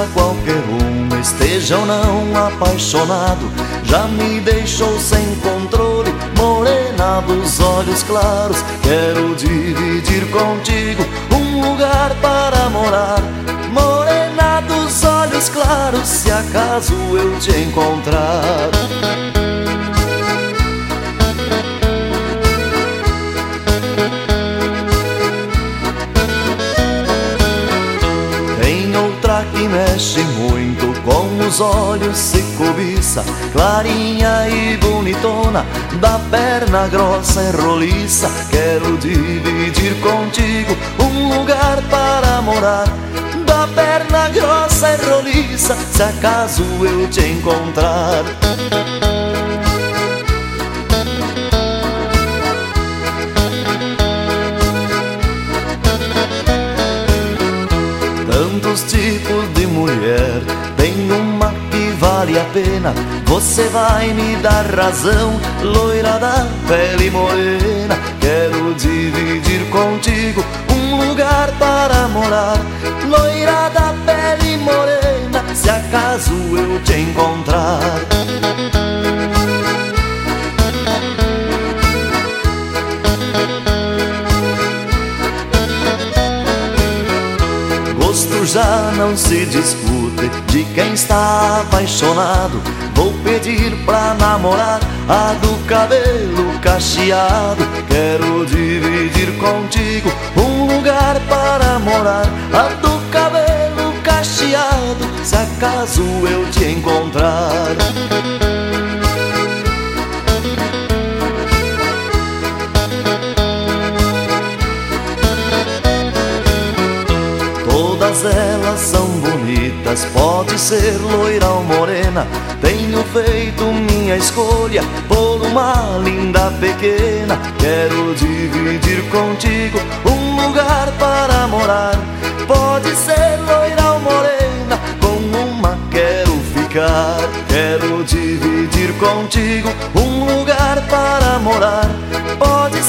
pra qualquer um, esteja ou não apaixonado. Já me deixou sem controle, morena dos olhos claros. Quero dividir contigo um lugar para morar. Morena dos olhos claros, se acaso eu te encontrar. Tem outra que mexe muito, com os olhos se cobiça, clarinha e bonitona, da perna grossa e roliça. Quero dividir contigo um lugar para morar. Da perna grossa e roliça, se acaso eu te encontrar. Tantos tipos de mulher, tem uma que vale a pena. Você vai me dar razão, loira da pele morena. Quero dividir contigo um lugar para morar. Loira da pele morena, se acaso eu te encontrar. Gosto já não se discute de quem está apaixonado. Vou pedir pra namorar a do cabelo cacheado. Quero dividir contigo um lugar para morar. A do cabelo cacheado, se acaso eu te encontrar. Todas elas são bonitas, pode ser loira ou morena. Tenho feito minha escolha por uma linda pequena. Quero dividir contigo um lugar para morar. Pode ser loira ou morena, com uma quero ficar. Quero dividir contigo um lugar para morar. Pode